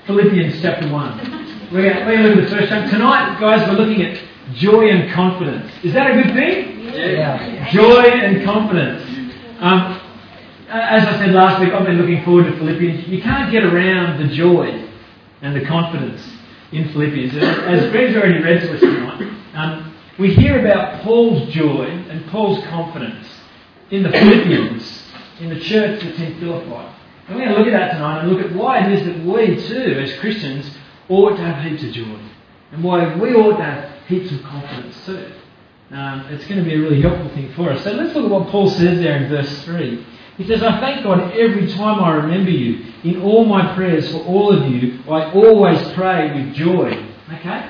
Philippians chapter 1. We're going to look at the first chapter. Tonight, guys, we're looking at joy and confidence. Is that a good thing? Yeah. Joy and confidence. As I said last week, I've been looking forward to Philippians. You can't get around the joy and the confidence in Philippians. As Greg's already read to us tonight, we hear about Paul's joy and Paul's confidence in the Philippians, in the church that's in Philippi. And we're going to look at that tonight and look at why it is that we too, as Christians, ought to have heaps of joy. And why we ought to have heaps of confidence too. It's going to be a really helpful thing for us. So let's look at what Paul says there in verse 3. He says, I thank God every time I remember you. In all my prayers for all of you, I always pray with joy. Okay?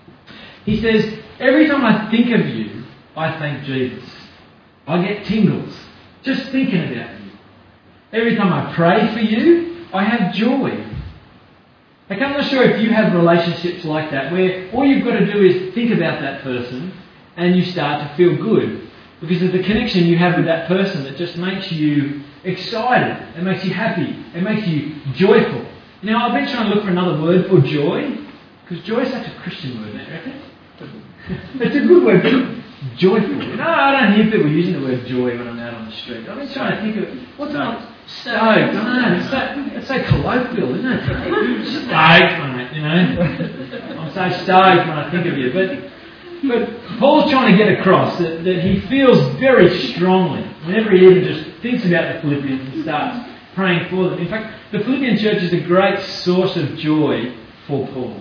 He says, every time I think of you, I thank Jesus. I get tingles just thinking about you. Every time I pray for you, I have joy. I'm not sure if you have relationships like that, where all you've got to do is think about that person and you start to feel good. Because of the connection you have with that person that just makes you excited. It makes you happy. It makes you joyful. Now, I've been trying to look for another word for joy. Because joy is such a Christian word, don't you reckon? It's a good word. Joyful. No, I don't hear people using the word joy when I'm out on the street. I've been trying to think of it. What's not stoked? I know. It's so colloquial, isn't it? Stoked, mate, you know. I'm so stoked when I think of you. But Paul's trying to get across that he feels very strongly whenever he even just thinks about the Philippians and starts praying for them. In fact, the Philippian church is a great source of joy for Paul.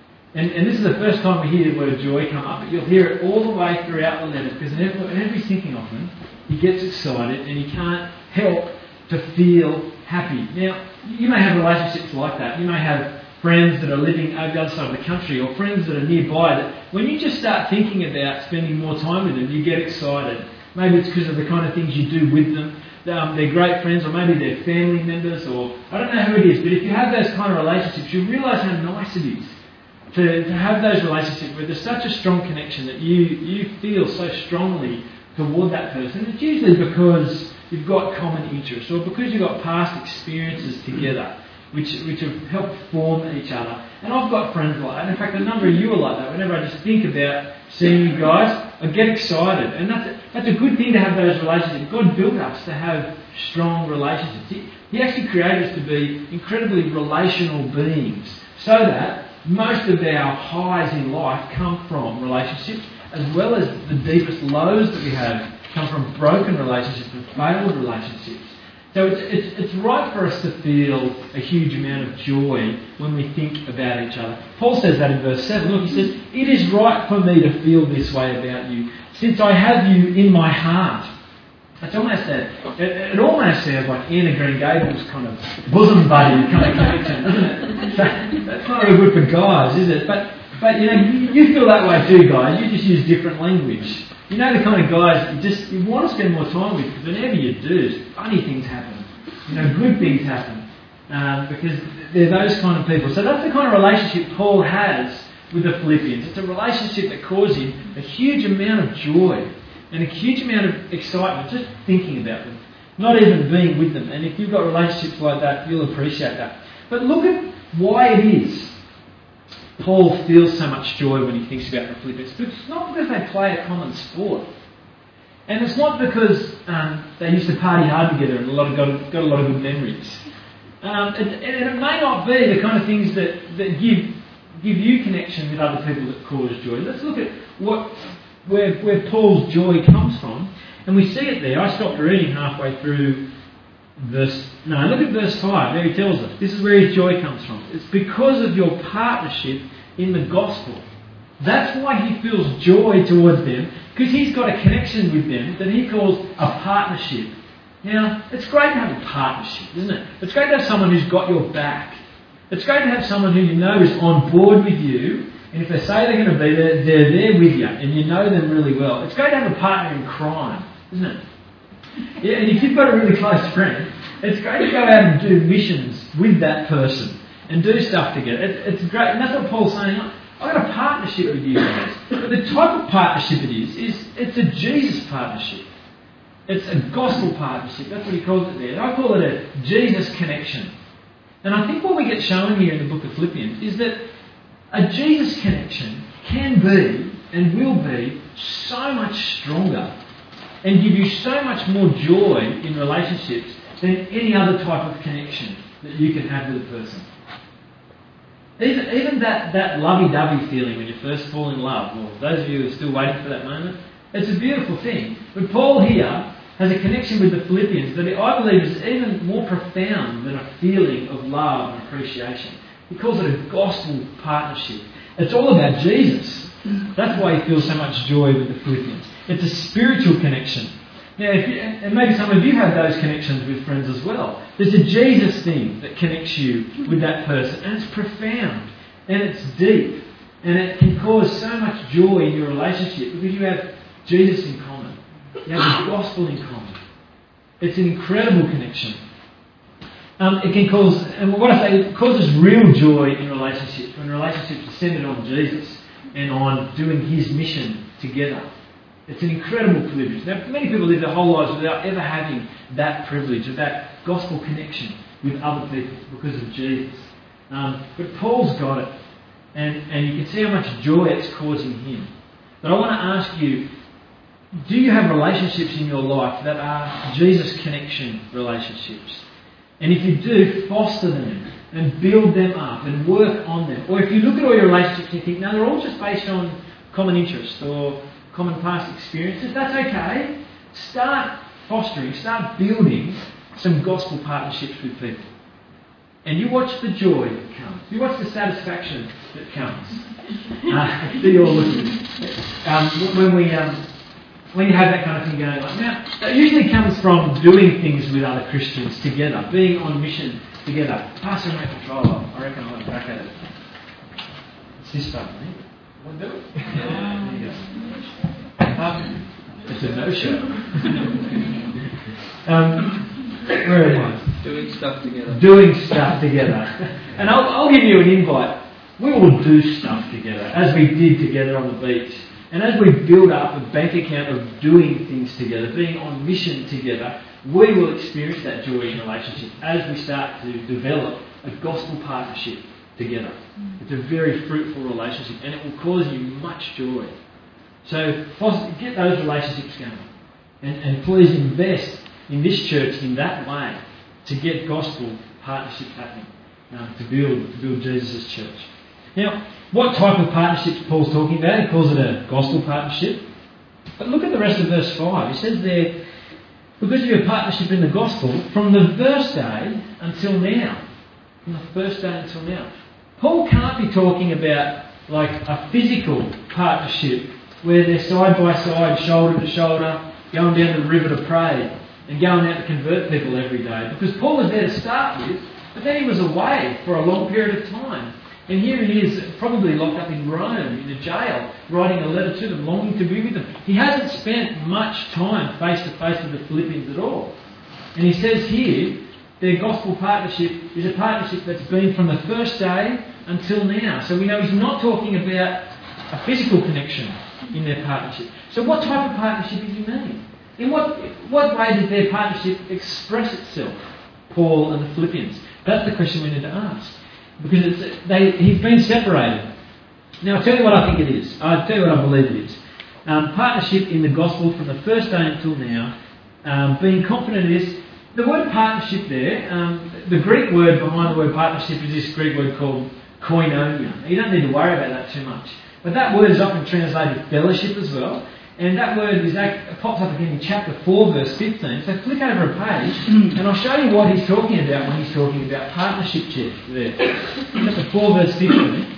And this is the first time we hear the word joy come up, but you'll hear it all the way throughout the letter, because whenever he's thinking of them, he gets excited and he can't help to feel happy. Now, you may have relationships like that. You may have friends that are living over the other side of the country, or friends that are nearby, that when you just start thinking about spending more time with them, you get excited. Maybe it's because of the kind of things you do with them. They're great friends, or maybe they're family members, or I don't know who it is, but if you have those kind of relationships, you realise how nice it is to have those relationships where there's such a strong connection that you feel so strongly toward that person. It's usually because you've got common interests, or because you've got past experiences together which have helped form each other. And I've got friends like that. In fact, a number of you are like that. Whenever I just think about seeing you guys, I get excited. And that's a good thing to have those relationships. God built us to have strong relationships. He actually created us to be incredibly relational beings, so that most of our highs in life come from relationships, as well as the deepest lows that we have come from broken relationships and failed relationships. So it's right for us to feel a huge amount of joy when we think about each other. Paul says that in verse 7. Look, he says, it is right for me to feel this way about you, since I have you in my heart. It's almost it almost sounds like Anna Green Gables kind of bosom buddy kind of connection, doesn't it? So that's not really good for guys, is it? But you know, you feel that way too, guys. You just use different language. You know the kind of guys you want to spend more time with, because whenever you do, funny things happen. You know, good things happen, because they're those kind of people. So that's the kind of relationship Paul has with the Philippians. It's a relationship that causes him a huge amount of joy and a huge amount of excitement just thinking about them, not even being with them. And if you've got relationships like that, you'll appreciate that. But look at why it is Paul feels so much joy when he thinks about the Philippians. It's not because they play a common sport. And it's not because they used to party hard together and got a lot of good memories. And it may not be the kind of things that give you connection with other people that cause joy. Let's look at where Paul's joy comes from. And we see it there. I stopped reading halfway through look at verse 5. There he tells us. This is where his joy comes from. It's because of your partnership in the gospel. That's why he feels joy towards them, because he's got a connection with them that he calls a partnership. Now, it's great to have a partnership, isn't it? It's great to have someone who's got your back. It's great to have someone who you know is on board with you, and if they say they're going to be there, they're there with you, and you know them really well. It's great to have a partner in crime, isn't it? Yeah, and if you've got a really close friend, it's great to go out and do missions with that person and do stuff together. It's great, and that's what Paul's saying. I've got a partnership with you guys. But the type of partnership it is it's a Jesus partnership. It's a gospel partnership. That's what he calls it there. I call it a Jesus connection. And I think what we get shown here in the book of Philippians is that a Jesus connection can be and will be so much stronger and give you so much more joy in relationships than any other type of connection that you can have with a person. Even that lovey-dovey feeling when you first fall in love, or those of you who are still waiting for that moment, it's a beautiful thing. But Paul here has a connection with the Philippians that I believe is even more profound than a feeling of love and appreciation. He calls it a gospel partnership. It's all about Jesus. That's why he feels so much joy with the Philippians. It's a spiritual connection. Now, and maybe some of you have those connections with friends as well. There's a Jesus thing that connects you with that person, and it's profound, and it's deep, and it can cause so much joy in your relationship because you have Jesus in common. You have the gospel in common. It's an incredible connection. It can cause, and what I say, it causes real joy in relationships when relationships are centered on Jesus and on doing his mission together. It's an incredible privilege. Now, many people live their whole lives without ever having that privilege of that gospel connection with other people because of Jesus. But Paul's got it, and you can see how much joy it's causing him. But I want to ask you, do you have relationships in your life that are Jesus connection relationships? And if you do, foster them and build them up and work on them. Or if you look at all your relationships and you think, no, they're all just based on common interests or common past experiences, that's okay. Start fostering, start building some gospel partnerships with people. And you watch the joy that comes. You watch the satisfaction that comes. See you all looking. When you have that kind of thing going on. Now, that usually comes from doing things with other Christians together, being on mission together. Pass the remote controller. I reckon I'll look back at it. It's this button, eh? Want to do it? Yeah, there you go. It's a no-show. Where am I? Doing stuff together. Doing stuff together. And I'll give you an invite. We will do stuff together, as we did together on the beach. And as we build up a bank account of doing things together, being on mission together, we will experience that joy in relationship as we start to develop a gospel partnership together. It's a very fruitful relationship, and it will cause you much joy. So get those relationships going. And please invest in this church in that way to get gospel partnerships happening, to build Jesus' church. Now, what type of partnerships Paul's talking about? He calls it a gospel partnership. But look at the rest of verse 5. He says there, because of your partnership in the gospel, from the first day until now. From the first day until now. Paul can't be talking about like a physical partnership where they're side by side, shoulder to shoulder, going down to the river to pray and going out to convert people every day. Because Paul was there to start with, but then he was away for a long period of time. And here he is, probably locked up in Rome, in a jail, writing a letter to them, longing to be with them. He hasn't spent much time face to face with the Philippians at all. And he says here, their gospel partnership is a partnership that's been from the first day until now. So we know he's not talking about a physical connection in their partnership. So what type of partnership does he mean? In what way did their partnership express itself, Paul and the Philippians? That's the question we need to ask. Because he's been separated. Now, I'll tell you what I think it is. I'll tell you what I believe it is. Partnership in the gospel from the first day until now, being confident in this. The word partnership there, the Greek word behind the word partnership is this Greek word called koinonia. You don't need to worry about that too much. But that word is often translated fellowship as well. And that word pops up again in chapter 4, verse 15. So flick over a page, and I'll show you what he's talking about when he's talking about partnership there. Chapter 4, verse 15.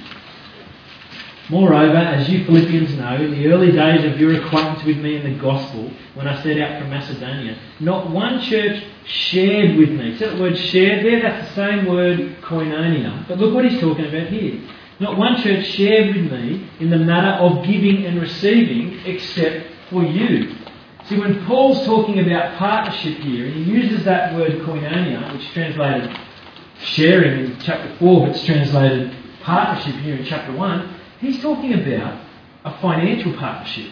Moreover, as you Philippians know, in the early days of your acquaintance with me in the gospel, when I set out from Macedonia, not one church shared with me. See that word shared there? That's the same word, koinonia. But look what he's talking about here. Not one church shared with me in the matter of giving and receiving except for you. See, when Paul's talking about partnership here, and he uses that word koinonia, which is translated sharing in chapter 4, but it's translated partnership here in chapter 1, he's talking about a financial partnership.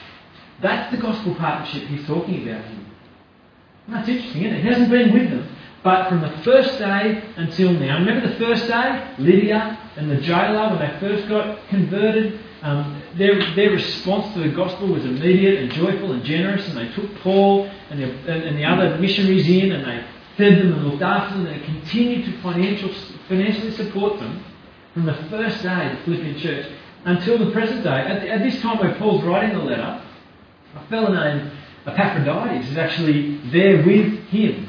That's the gospel partnership he's talking about here. And that's interesting, isn't it? He hasn't been with them, But from the first day until now, remember the first day? Lydia and the jailer, when they first got converted, their response to the gospel was immediate and joyful and generous, and they took Paul and the other missionaries in, and they fed them and looked after them, and they continued to financially support them from the first day of the Philippian church until the present day. At this time where Paul's writing the letter, a fellow named Epaphroditus is actually there with him.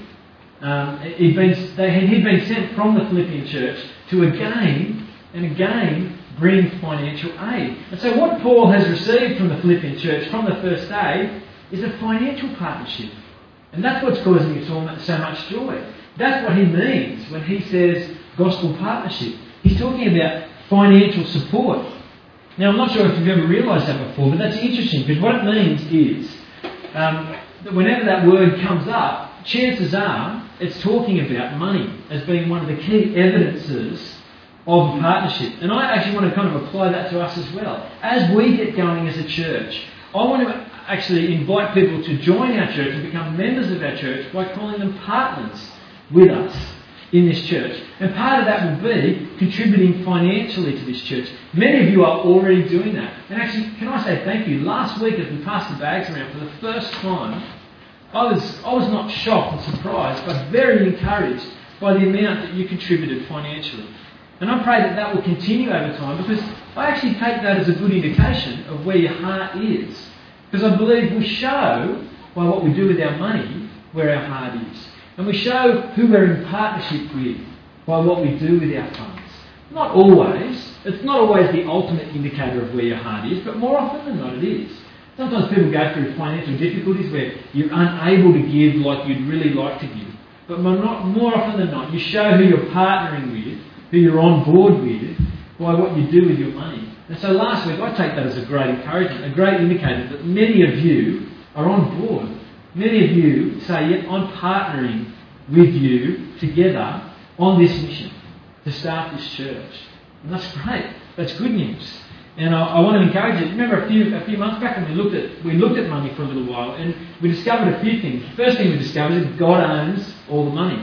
He'd been sent from the Philippian church to again and again bring financial aid. And so what Paul has received from the Philippian church from the first day is a financial partnership. And that's what's causing him so much joy. That's what he means when he says gospel partnership. He's talking about financial support. Now, I'm not sure if you've ever realised that before, but that's interesting, because what it means is that whenever that word comes up, chances are it's talking about money as being one of the key evidences of a partnership. And I actually want to kind of apply that to us as well. As we get going as a church, I want to actually invite people to join our church and become members of our church by calling them partners with us in this church. And part of that will be contributing financially to this church. Many of you are already doing that. And actually, can I say thank you? Last week as we passed the bags around for the first time, I was not shocked and surprised, but very encouraged by the amount that you contributed financially. And I pray that that will continue over time, because I actually take that as a good indication of where your heart is. Because I believe we show by what we do with our money where our heart is. And we show who we're in partnership with by what we do with our funds. Not always. It's not always the ultimate indicator of where your heart is, but more often than not it is. Sometimes people go through financial difficulties where you're unable to give like you'd really like to give. But more often than not, you show who you're partnering with, who you're on board with, by what you do with your money. And so last week, I take that as a great encouragement, a great indicator that many of you are on board. Many of you say, yeah, I'm partnering with you together on this mission to start this church. And that's great. That's good news. And I want to encourage you. Remember a few months back when we looked at money for a little while, and we discovered a few things. The first thing we discovered is God owns all the money.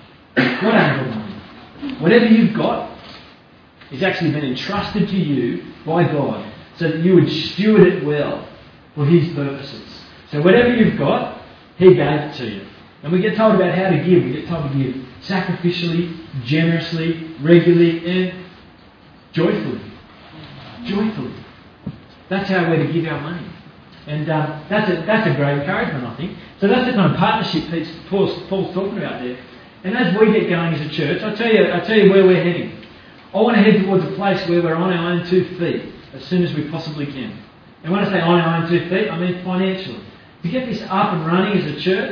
God owns all the money. Whatever you've got is actually been entrusted to you by God so that you would steward it well for His purposes. So whatever you've got, He gave it to you. And we get told about how to give. We get told to give sacrificially, generously, regularly, and joyfully. Joyfully. That's how we're to give our money. And that's a great encouragement, I think. So that's the kind of partnership piece Paul's talking about there. And as we get going as a church, I tell you where we're heading. I want to head towards a place where we're on our own 2 feet as soon as we possibly can. And when I say on our own 2 feet, I mean financially. To get this up and running as a church,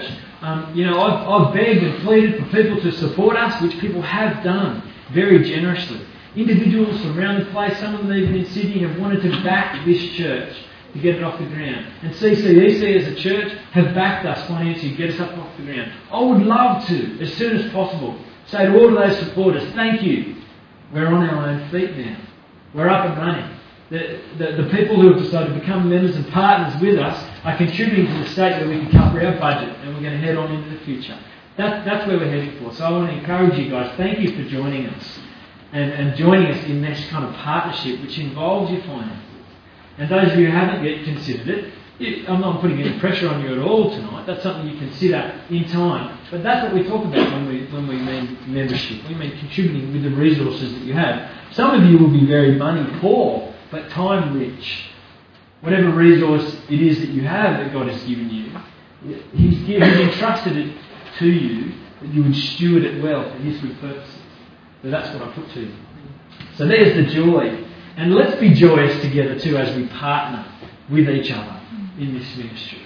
I've begged and pleaded for people to support us, which people have done very generously. Individuals from around the place, some of them even in Sydney, have wanted to back this church to get it off the ground. And CCEC as a church have backed us financially to get us up off the ground. I would love to, as soon as possible, say to all of those supporters, thank you. We're on our own feet now. We're up and running. The people who have decided to become members and partners with us are contributing to the state where we can cover our budget, and we're going to head on into the future. That's where we're heading for. So I want to encourage you guys, thank you for joining us and joining us in this kind of partnership which involves your finances. And those of you who haven't yet considered it, I'm not putting any pressure on you at all tonight. That's something you consider in time. But that's what we talk about when we mean membership. We mean contributing with the resources that you have. Some of you will be very money poor, but time rich. Whatever resource it is that you have that God has given you, He's entrusted it to you that you would steward it well for His good purposes. So that's what I put to you. So there's the joy. And let's be joyous together too as we partner with each other in this ministry.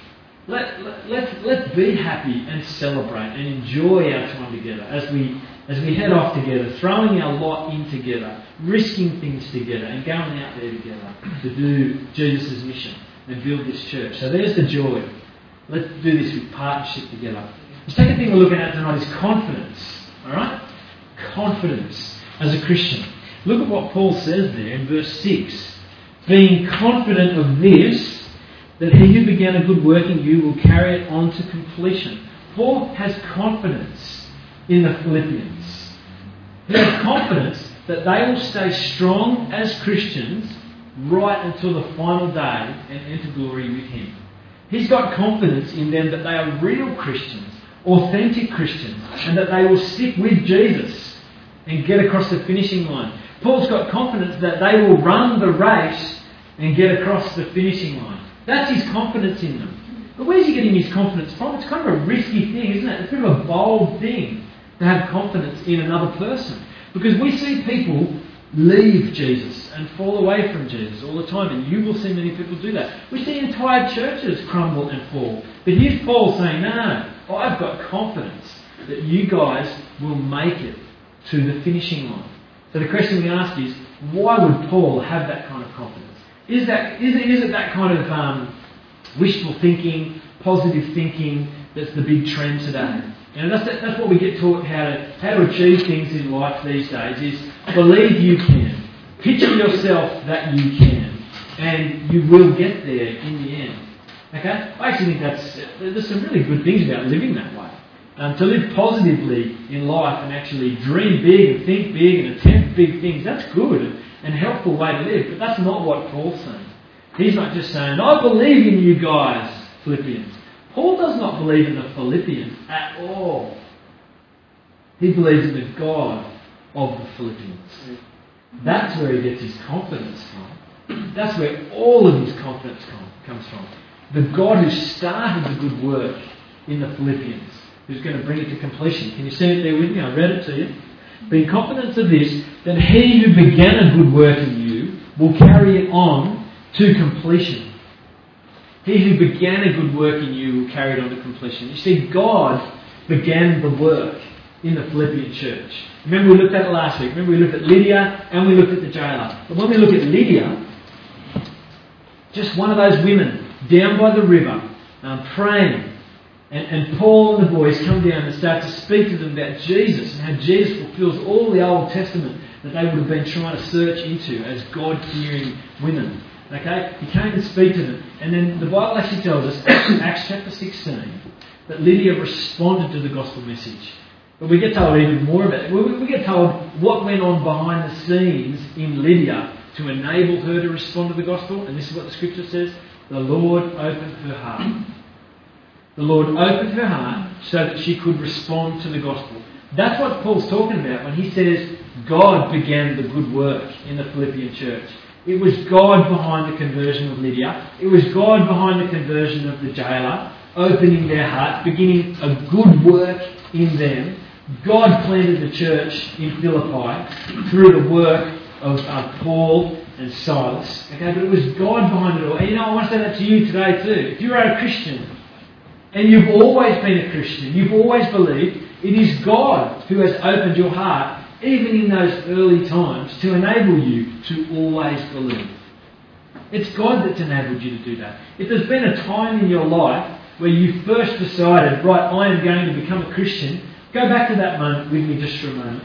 Let's be happy and celebrate and enjoy our time together as we head off together, throwing our lot in together, risking things together and going out there together to do Jesus' mission and build this church. So there's the joy. Let's do this with partnership together. The second thing we're looking at tonight is confidence. Alright? Confidence as a Christian. Look at what Paul says there in verse 6. Being confident of this, that he who began a good work in you will carry it on to completion. Paul has confidence in the Philippians. He has confidence that they will stay strong as Christians right until the final day and enter glory with Him. He's got confidence in them that they are real Christians, authentic Christians, and that they will stick with Jesus and get across the finishing line. Paul's got confidence that they will run the race and get across the finishing line. That's his confidence in them. But where's he getting his confidence from? It's kind of a risky thing, isn't it? It's a bit of a bold thing to have confidence in another person. Because we see people leave Jesus and fall away from Jesus all the time, and you will see many people do that. We see entire churches crumble and fall. But here's Paul saying, no, I've got confidence that you guys will make it to the finishing line. So the question we ask is, why would Paul have that kind of confidence? Is it that kind of wishful thinking, positive thinking that's the big trend today? You know, that's what we get taught how to achieve things in life these days, is believe you can. Picture yourself that you can. And you will get there in the end. Okay? I actually think there's some really good things about living that way. To live positively in life and actually dream big and think big and attempt big things, that's good and helpful way to live. But that's not what Paul's saying. He's not just saying, I believe in you guys, Philippians. Paul does not believe in the Philippians at all. He believes in the God of the Philippians. That's where he gets his confidence from. That's where all of his confidence comes from. The God who started the good work in the Philippians, who's going to bring it to completion. Can you see it there with me? I read it to you. Being confident of this, that he who began a good work in you will carry it on to completion. He who began a good work in you will carry it on to completion. You see, God began the work in the Philippian church. Remember we looked at it last week. Remember we looked at Lydia and we looked at the jailer. But when we look at Lydia, just one of those women down by the river, praying, and Paul and the boys come down and start to speak to them about Jesus and how Jesus fulfills all the Old Testament that they would have been trying to search into as God-fearing women. Okay? He came to speak to them. And then the Bible actually tells us, Acts chapter 16, that Lydia responded to the gospel message. But we get told even more about it. We get told what went on behind the scenes in Lydia to enable her to respond to the gospel. And this is what the scripture says. The Lord opened her heart. The Lord opened her heart so that she could respond to the gospel. That's what Paul's talking about when he says God began the good work in the Philippian church. It was God behind the conversion of Lydia. It was God behind the conversion of the jailer, opening their hearts, beginning a good work in them. God planted the church in Philippi through the work of Paul and Silas. Okay, but it was God behind it all. And you know, I want to say that to you today too. If you're a Christian, and you've always been a Christian, you've always believed, it is God who has opened your heart, even in those early times, to enable you to always believe. It's God that's enabled you to do that. If there's been a time in your life where you first decided, right, I am going to become a Christian, go back to that moment with me just for a moment.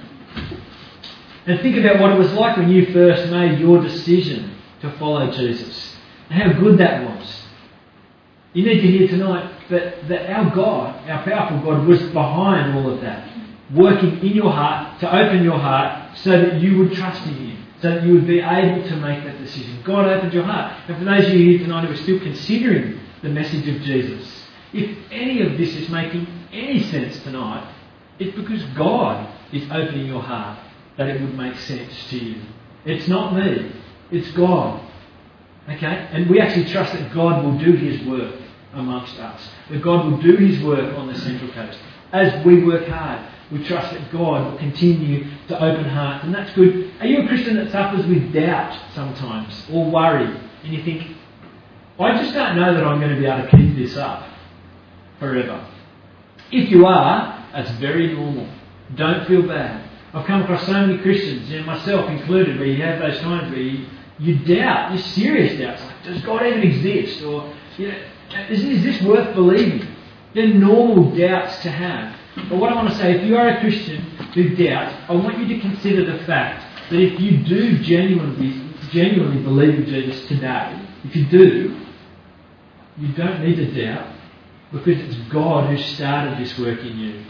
And think about what it was like when you first made your decision to follow Jesus. And how good that was. You need to hear tonight that our God, our powerful God, was behind all of that. Working in your heart to open your heart so that you would trust in Him. So that you would be able to make that decision. God opened your heart. And for those of you here tonight who are still considering the message of Jesus, if any of this is making any sense tonight, it's because God is opening your heart that it would make sense to you. It's not me. It's God. Okay? And we actually trust that God will do His work amongst us. That God will do His work on the Central Coast. As we work hard, we trust that God will continue to open hearts. And that's good. Are you a Christian that suffers with doubt sometimes? Or worry? And you think, I just don't know that I'm going to be able to keep this up forever. If you are, that's very normal. Don't feel bad. I've come across so many Christians, and myself included, where you have those times where you doubt, you serious doubts. Like, does God even exist? Or, is this worth believing? They're normal doubts to have. But what I want to say, if you are a Christian who doubts, I want you to consider the fact that if you do genuinely believe in Jesus today, if you do, you don't need to doubt, because it's God who started this work in you.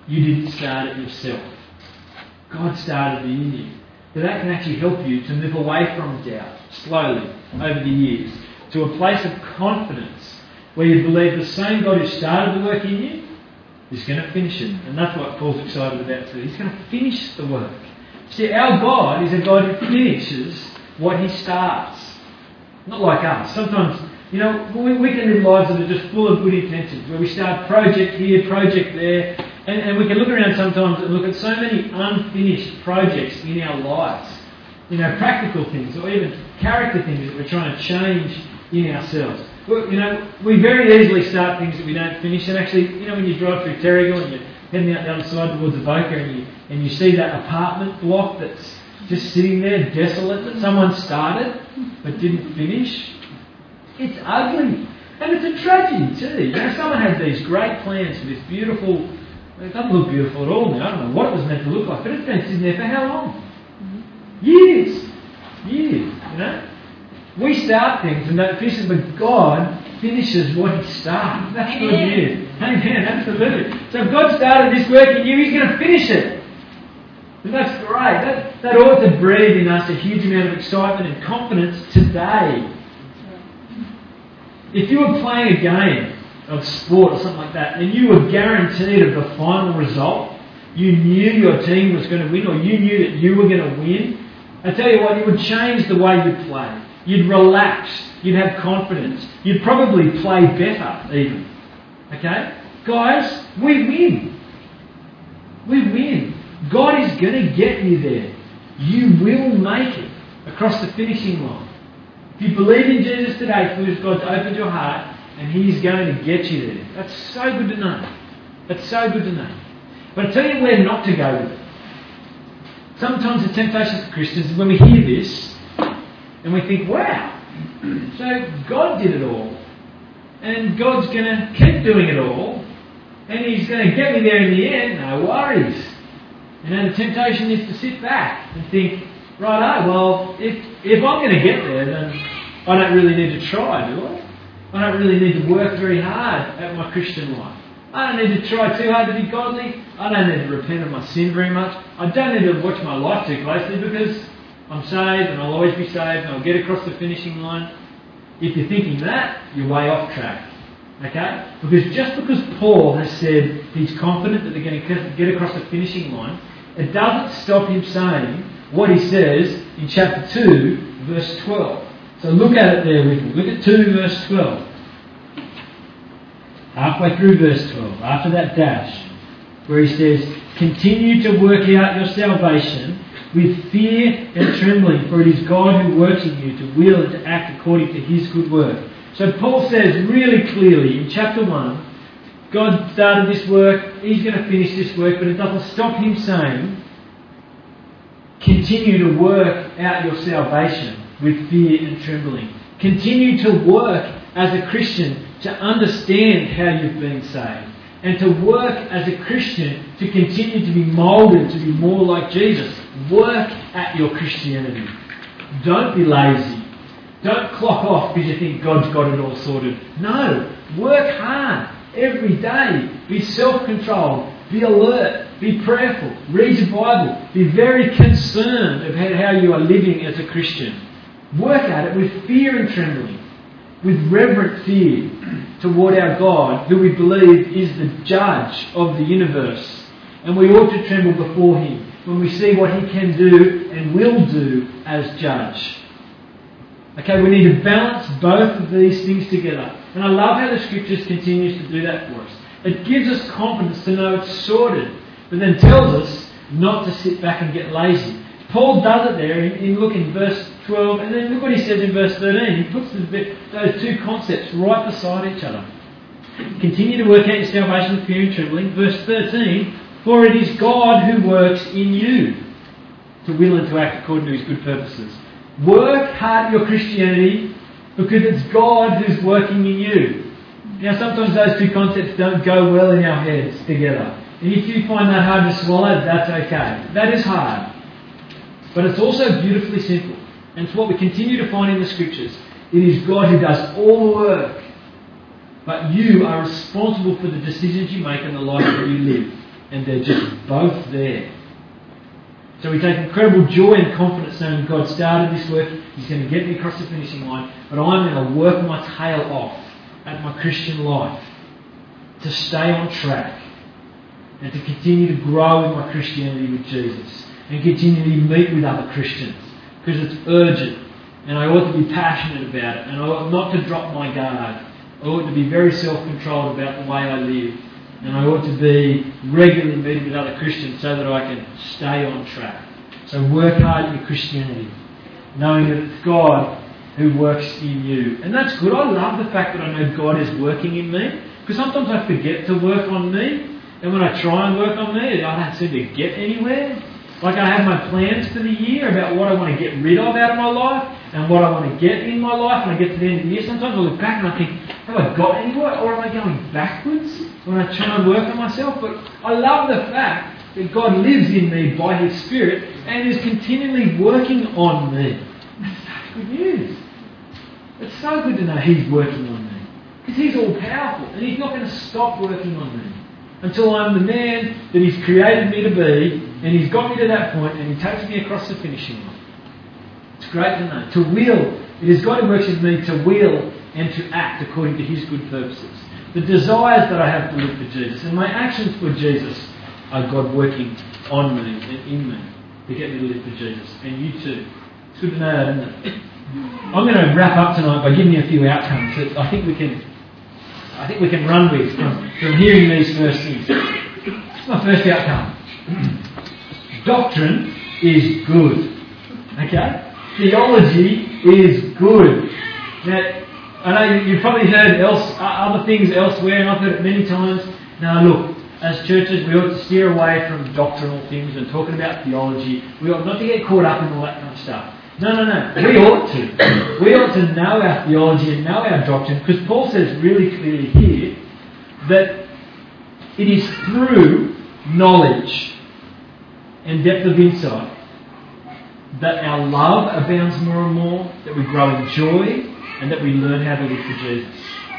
you didn't start it yourself. God started it in you. So that can actually help you to move away from doubt slowly over the years to a place of confidence where you believe the same God who started the work in you is going to finish it. And that's what Paul's excited about too. He's going to finish the work. See, our God is a God who finishes what he starts. Not like us. Sometimes, we can live lives that are just full of good intentions, where we start project here, project there, and we can look around sometimes and look at so many unfinished projects in our lives. Practical things or even character things that we're trying to change in ourselves. We very easily start things that we don't finish. And actually, when you drive through Terrigal and you're heading out the other side towards Avoca and you see that apartment block that's just sitting there desolate that someone started but didn't finish, it's ugly. And it's a tragedy too. Someone had these great plans for this beautiful, it doesn't look beautiful at all now. I don't know what it was meant to look like, but it's been sitting there for how long? Years. We start things and don't finish it, but God finishes what he started. That's good news. Amen, absolutely. So if God started this work in you, he's going to finish it. And that's great. That ought to breathe in us a huge amount of excitement and confidence today. If you were playing a game of sport or something like that, and you were guaranteed of the final result, you knew your team was going to win, or you knew that you were going to win, I tell you what, it would change the way you play. You'd relax. You'd have confidence. You'd probably play better even. Okay? Guys, we win. We win. God is going to get you there. You will make it across the finishing line. If you believe in Jesus today, because God's opened your heart and he's going to get you there. That's so good to know. That's so good to know. But I tell you where not to go with it. Sometimes the temptation for Christians is when we hear this and we think, wow, so God did it all and God's going to keep doing it all and he's going to get me there in the end, no worries. The temptation is to sit back and think, righto, well, if I'm going to get there, then I don't really need to try, do I? I don't really need to work very hard at my Christian life. I don't need to try too hard to be godly. I don't need to repent of my sin very much. I don't need to watch my life too closely because I'm saved and I'll always be saved and I'll get across the finishing line. If you're thinking that, you're way off track. Okay? Because just because Paul has said he's confident that they're going to get across the finishing line, it doesn't stop him saying what he says in chapter 2, verse 12. So look at it there with me. Look at 2, verse 12. Halfway through verse 12, after that dash, where he says, continue to work out your salvation with fear and trembling, for it is God who works in you to will and to act according to his good work. So Paul says really clearly in chapter 1, God started this work, he's going to finish this work, but it doesn't stop him saying, continue to work out your salvation with fear and trembling. Continue to work as a Christian to understand how you've been saved. And to work as a Christian to continue to be moulded to be more like Jesus. Work at your Christianity. Don't be lazy. Don't clock off because you think God's got it all sorted. No. Work hard every day. Be self-controlled. Be alert. Be prayerful. Read your Bible. Be very concerned about how you are living as a Christian. Work at it with fear and trembling. With reverent fear toward our God, who we believe is the judge of the universe. And we ought to tremble before him when we see what he can do and will do as judge. Okay, we need to balance both of these things together. And I love how the Scriptures continues to do that for us. It gives us confidence to know it's sorted, but then tells us not to sit back and get lazy. Paul does it there in verse 12, and then look what he says in verse 13. He puts those two concepts right beside each other. Continue to work out your salvation with fear and trembling. Verse 13, for it is God who works in you to will and to act according to his good purposes. Work hard at your Christianity because it's God who's working in you. Now sometimes those two concepts don't go well in our heads together. And if you find that hard to swallow, that's okay. That is hard. But it's also beautifully simple. And it's what we continue to find in the Scriptures. It is God who does all the work. But you are responsible for the decisions you make and the life that you live. and they're just both there. So we take incredible joy and confidence knowing God started this work, He's going to get me across the finishing line, but I'm going to work my tail off at my Christian life to stay on track and to continue to grow in my Christianity with Jesus and continually meet with other Christians because it's urgent and I ought to be passionate about it and I ought not to drop my guard. I ought to be very self-controlled about the way I live. And I ought to be regularly meeting with other Christians so that I can stay on track. So work hard in your Christianity, knowing that it's God who works in you. And that's good. I love the fact that I know God is working in me. Because sometimes I forget to work on me. And when I try and work on me, I don't seem to get anywhere. Like I have my plans for the year about what I want to get rid of out of my life and what I want to get in my life when I get to the end of the year. Sometimes I look back and I think, have I got anywhere or am I going backwards when I try and work on myself? But I love the fact that God lives in me by His Spirit and is continually working on me. That's such good news. It's so good to know He's working on me because He's all powerful and He's not going to stop working on me until I'm the man that He's created me to be and He's got me to that point and He takes me across the finishing line. It's great to know. To will, it is God who works in me to will and to act according to His good purposes. The desires that I have to live for Jesus and my actions for Jesus are God working on me and in me to get me to live for Jesus. And you too. It's good to know that, isn't it? I'm going to wrap up tonight by giving you a few outcomes that I think we can run with from hearing these first things. It's my first outcome. Doctrine is good. Okay? Theology is good. Now, I know you've probably heard other things elsewhere, and I've heard it many times. Now, look, as churches, we ought to steer away from doctrinal things and talking about theology. We ought not to get caught up in all that kind of stuff. No. We ought to. We ought to know our theology and know our doctrine, because Paul says really clearly here that it is through knowledge and depth of insight that our love abounds more and more, that we grow in joy, and that we learn how to live for Jesus.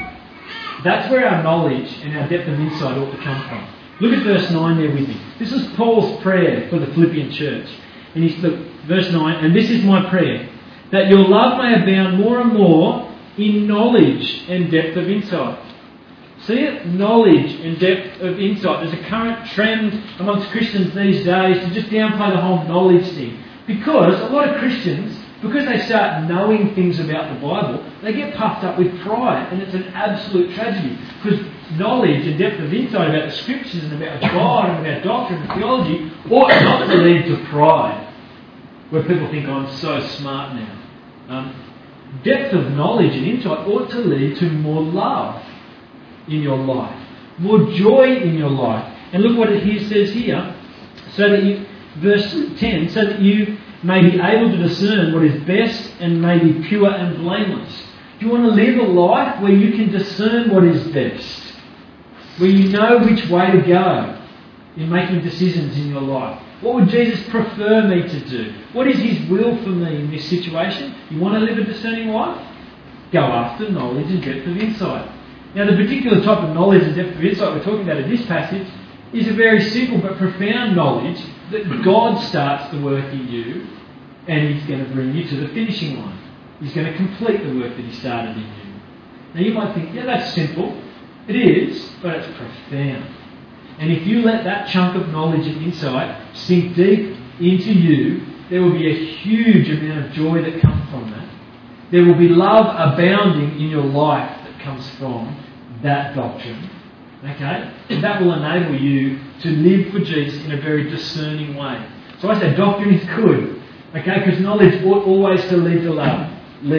That's where our knowledge and our depth of insight ought to come from. Look at verse 9 there with me. This is Paul's prayer for the Philippian church. And verse 9, and this is my prayer, that your love may abound more and more in knowledge and depth of insight. See it? Knowledge and depth of insight. There's a current trend amongst Christians these days to just downplay the whole knowledge thing. Because a lot of Christians, because they start knowing things about the Bible, they get puffed up with pride. And it's an absolute tragedy. Because knowledge and depth of insight about the Scriptures and about God and about doctrine and theology ought not to lead to pride, where people think, I'm so smart now. Depth of knowledge and insight ought to lead to more love in your life, more joy in your life. And look what it says here, so that you, verse 10, so that you may be able to discern what is best and may be pure and blameless. Do you want to live a life where you can discern what is best, where you know which way to go in making decisions in your life? What would Jesus prefer me to do? What is His will for me in this situation? You want to live a discerning life? Go after knowledge and depth of insight. Now, the particular type of knowledge and depth of insight we're talking about in this passage is a very simple but profound knowledge that God starts the work in you and He's going to bring you to the finishing line. He's going to complete the work that He started in you. Now, you might think, yeah, that's simple. It is, but it's profound. And if you let that chunk of knowledge and insight sink deep into you, there will be a huge amount of joy that comes from that. There will be love abounding in your life that comes from that doctrine. Okay? And that will enable you to live for Jesus in a very discerning way. So I say doctrine is good. Okay? Because knowledge ought always to lead to love.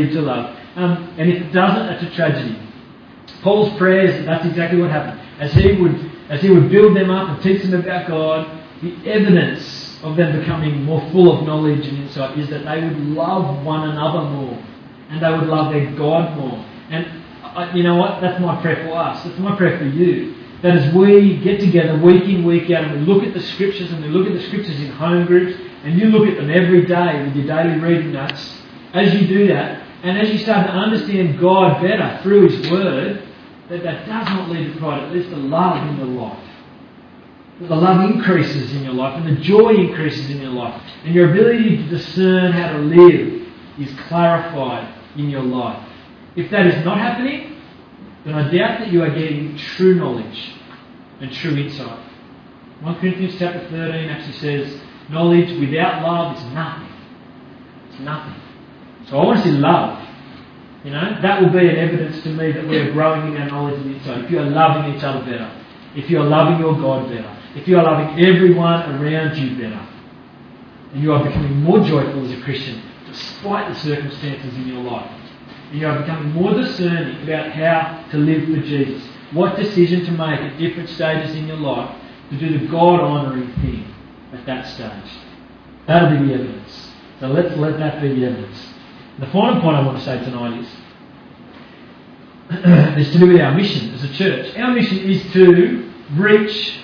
And if it doesn't, that's a tragedy. Paul's prayers, that's exactly what happened. As he would build them up and teach them about God, the evidence of them becoming more full of knowledge and insight is that they would love one another more. And they would love their God more. And you know what? That's my prayer for us. That's my prayer for you. That as we get together week in, week out, and we look at the Scriptures, and we look at the Scriptures in home groups, and you look at them every day with your daily reading notes, as you do that, and as you start to understand God better through His Word, that does not lead to pride. It leads to love in your life. that the love increases in your life and the joy increases in your life. And your ability to discern how to live is clarified in your life. If that is not happening, then I doubt that you are getting true knowledge and true insight. 1 Corinthians chapter 13 actually says, knowledge without love is nothing. It's nothing. So I want to see love. You know, that will be an evidence to me that we are growing in our knowledge and insight. If you are loving each other better, if you are loving your God better, if you are loving everyone around you better, and you are becoming more joyful as a Christian despite the circumstances in your life, and you are becoming more discerning about how to live for Jesus, what decision to make at different stages in your life to do the God-honouring thing at that stage. That'll be the evidence. So let's let that be the evidence. The final point I want to say tonight is to do with our mission as a church. Our mission is to reach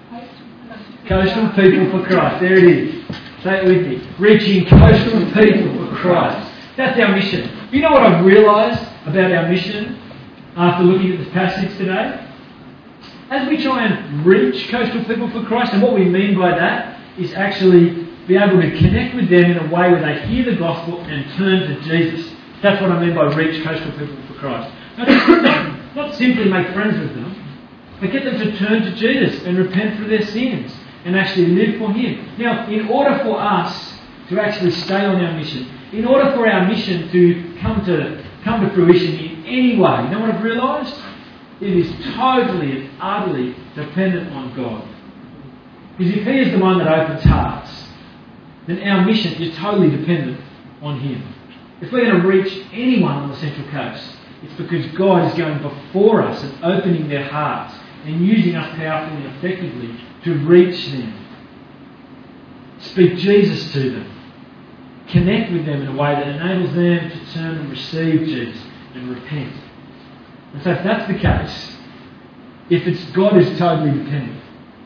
coastal people for Christ. There it is. Say it with me. Reaching coastal people for Christ. That's our mission. You know what I've realised about our mission after looking at this passage today? As we try and reach coastal people for Christ, and what we mean by that is actually be able to connect with them in a way where they hear the gospel and turn to Jesus. That's what I mean by reach coastal people for Christ. Not simply make friends with them, but get them to turn to Jesus and repent for their sins and actually live for Him. Now, in order for us to actually stay on our mission, in order for our mission to come to fruition in any way, you know what I've realised? It is totally and utterly dependent on God. Because if He is the one that opens hearts, then our mission is totally dependent on Him. If we're going to reach anyone on the Central Coast, it's because God is going before us and opening their hearts and using us powerfully and effectively to reach them. Speak Jesus to them. Connect with them in a way that enables them to turn and receive Jesus and repent. And so if that's the case, if it's God is totally dependent,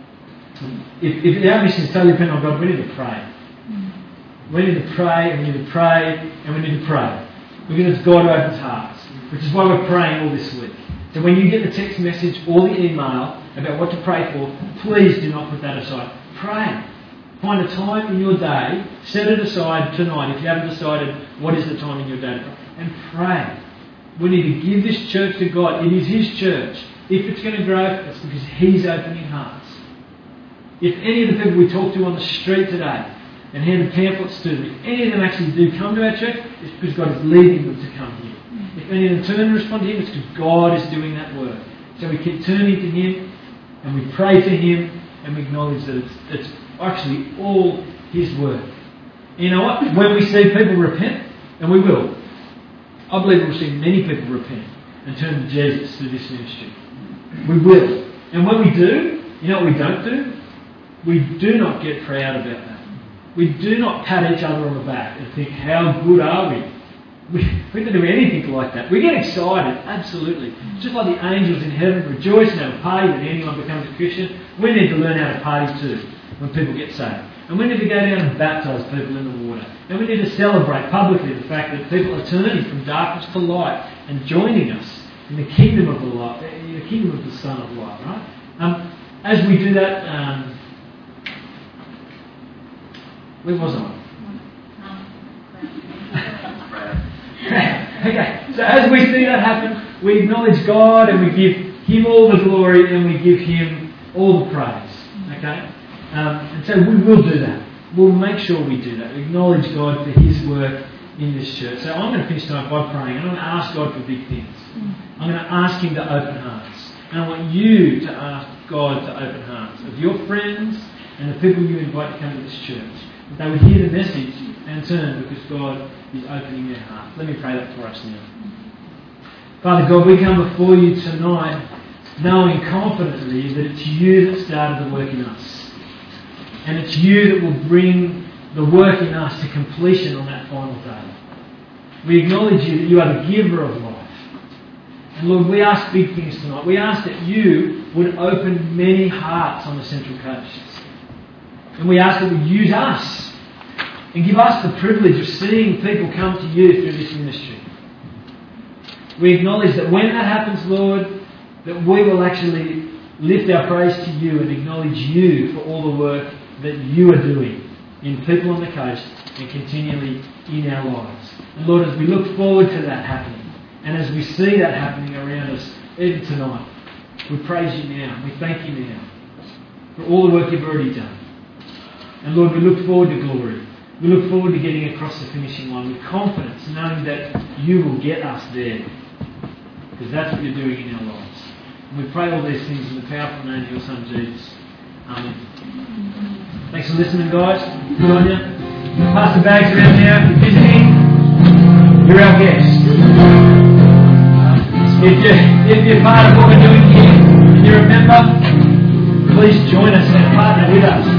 if our mission is totally dependent on God, we need to pray. We need to pray, and we need to pray, and we need to pray. Because it's God who opens hearts, which is why we're praying all this week. So when you get the text message or the email about what to pray for, please do not put that aside. Pray. Find a time in your day, set it aside tonight if you haven't decided what is the time in your day to pray, and pray. We need to give this church to God. It is His church. If it's going to grow, it's because He's opening hearts. If any of the people we talk to on the street today and hand the pamphlets to them, if any of them actually do come to our church, it's because God is leading them to come here. If any of them turn and respond to Him, it's because God is doing that work. So we keep turning to Him and we pray to Him and we acknowledge that it's actually all His work. You know what? When we see people repent, and we will, I believe we'll see many people repent and turn to Jesus through this ministry. We will. And when we do, you know what we don't do? We do not get proud about that. We do not pat each other on the back and think, how good are we? We don't do anything like that. We get excited, absolutely. Just like the angels in heaven rejoice and have a party when anyone becomes a Christian, we need to learn how to party too when people get saved. And we need to go down and baptise people in the water. And we need to celebrate publicly the fact that people are turning from darkness to light and joining us in the kingdom of the light, in the kingdom of the Son of Light, right? As we do that, where was I? Okay, so as we see that happen, we acknowledge God and we give Him all the glory and we give Him all the praise. Okay? And so we will do that. We'll make sure we do that. We acknowledge God for His work in this church. So I'm going to finish tonight by praying. I'm going to ask God for big things. I'm going to ask Him to open hearts. And I want you to ask God to open hearts of your friends and the people you invite to come to this church. That they would hear the message and turn because God is opening their hearts. Let me pray that for us now. Father God, we come before you tonight knowing confidently that it's you that started the work in us. And it's you that will bring the work in us to completion on that final day. We acknowledge you that you are the giver of life. And Lord, we ask big things tonight. We ask that you would open many hearts on the Central Coast. And we ask that you use us and give us the privilege of seeing people come to you through this ministry. We acknowledge that when that happens, Lord, that we will actually lift our praise to you and acknowledge you for all the work that you are doing in people on the coast and continually in our lives. And Lord, as we look forward to that happening, and as we see that happening around us, even tonight, we praise you now. We thank you now for all the work you've already done. And Lord, we look forward to glory. We look forward to getting across the finishing line with confidence, knowing that you will get us there. Because that's what you're doing in our lives. And we pray all these things in the powerful name of your Son, Jesus. Amen. Thanks for listening, guys. Good on you. Pass the bags around now. If you're visiting, you're our guest. If you're part of what we're doing here and you're a member, please join us and partner with us